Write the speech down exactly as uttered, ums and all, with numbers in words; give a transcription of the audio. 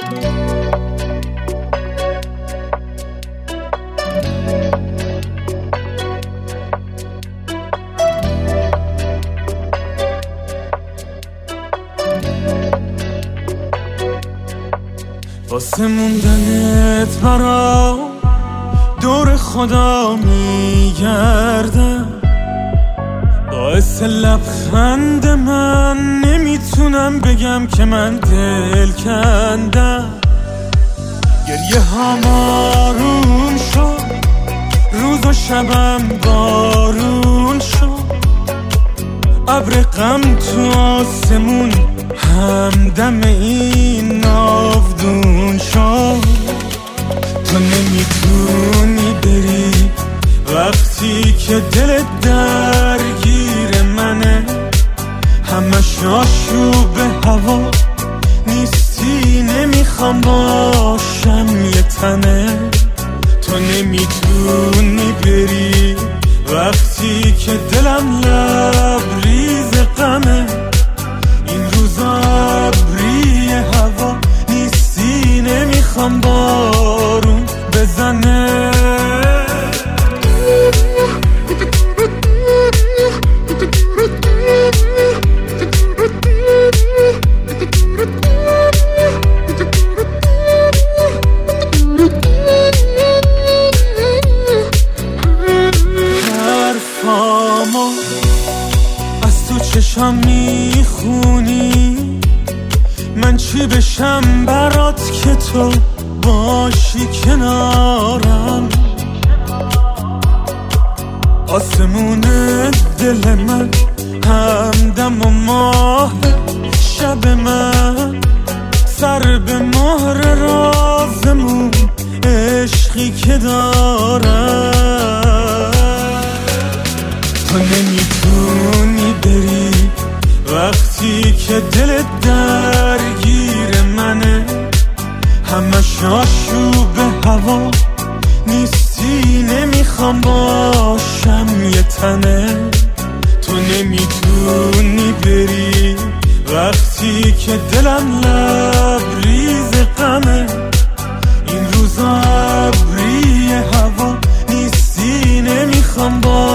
واسه موندنت برام دور خدا میگردم، باعث لبخند من نمیتونم بگم که من دل کندم. گریه ها آروم شد، روز و شبم بارون شد، ابر غم تو آسمون همدم این ناودون شد. تو نمیتونی بری وقتی که دلت درگیر منه، همش آشوب هوا نیستی، نمیخوام باشم یه تنه. تو نمیتونی بری وقتی که دلم لبریز غمه، این روزا ابری هوا نیستی، نمیخوام بارون بزنه. حرفامو از تو چشم میخونی، من چی بشم برات که تو باشی کنارم. آسمون دل من همدم و ماه شب من، سر به مهر رازمون عشقی که دارم. تو نمیتونی بری وقتی که دلت درگیر منه، همش آشوب هوا نیستی، نمیخوام باشم یه تنه. تو نمیتونی بری وقتی که دلم لبریز غمه، این روزا ابری هوا نیستی، نمیخوام باشم